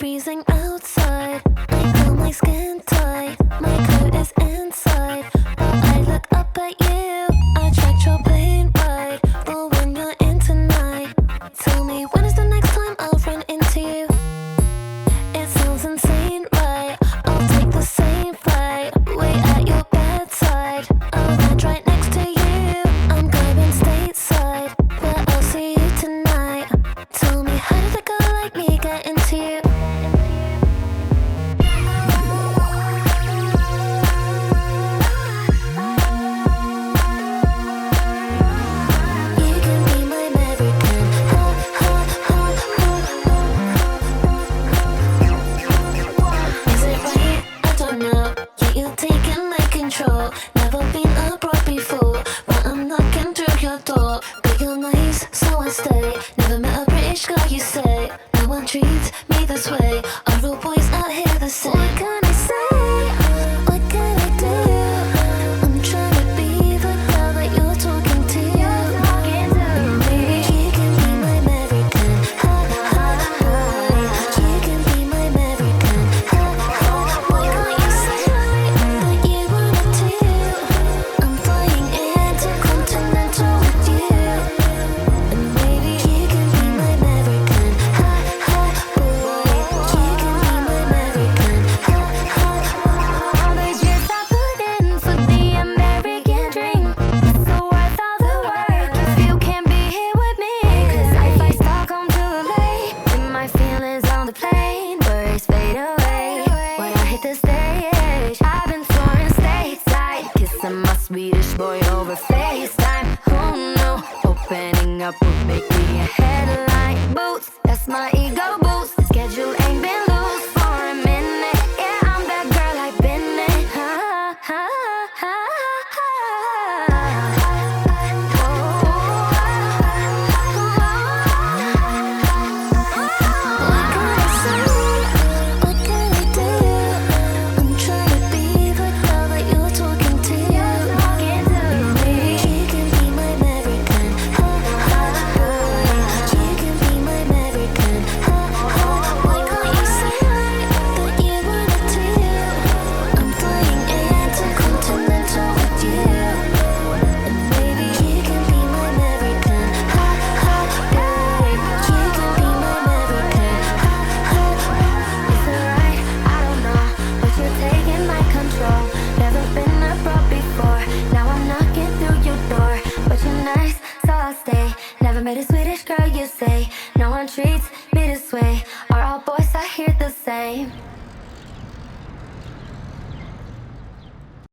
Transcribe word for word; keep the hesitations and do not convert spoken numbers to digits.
freezing outside. I feel my skin tight, my coat is inside. But I look up at you, I tracked your plane ride. The one you're in tonight. Tell me, when is the next time I'll run into you? It sounds insane, right? I'll take the same flight, wait at your bedside. I'll land right next to you, I'm going stateside. Where I'll see you tonight. Tell me, how did a girl like me get into you? Never been abroad before, but I'm knocking through your door. But you're nice, so I stay. Never met a British girl, you say. No one treats me this way. Are all boys out here the same? What can I say? What can I do? I'm trying to be the girl that you're talking to. Maybe you can be my American, ha ha boy. You can be my American, ha ha. Why can't you say that you wanna do? I'm flying intercontinental with you. And maybe you can be my American, ha ha boy. You can be my American, ha ha. All the years I put in for the American dream, it's so worth all the work if you can't be here with me. 'Cause I fly Stockholm to L A, and my feelings on the plane, worries fade away when I hit the stage. I've been touring stateside, kissing my Swedish boy over FaceTime. Who knew opening up would make me a headline? Boots, that's my ego boost. Schedule ain't been loose for a minute. Yeah, I'm that girl I've been in. Ha ha ha ha. What can I say? What can I do? I'm trying to be the girl that you're talking to. Maybe you can be my American, ha ha boy. You can be my American, ha ha. Why can't you say that you wanna do? I'm flying intercontinental with you. And maybe you can be my American, ha ha boy. You can be my American, ha ha. Is it right? I don't know, but you're taking my control. Never been abroad before, now I'm knocking through your door. But you're nice, so I'll stay. Never met a Swedish girl, you say. No one treats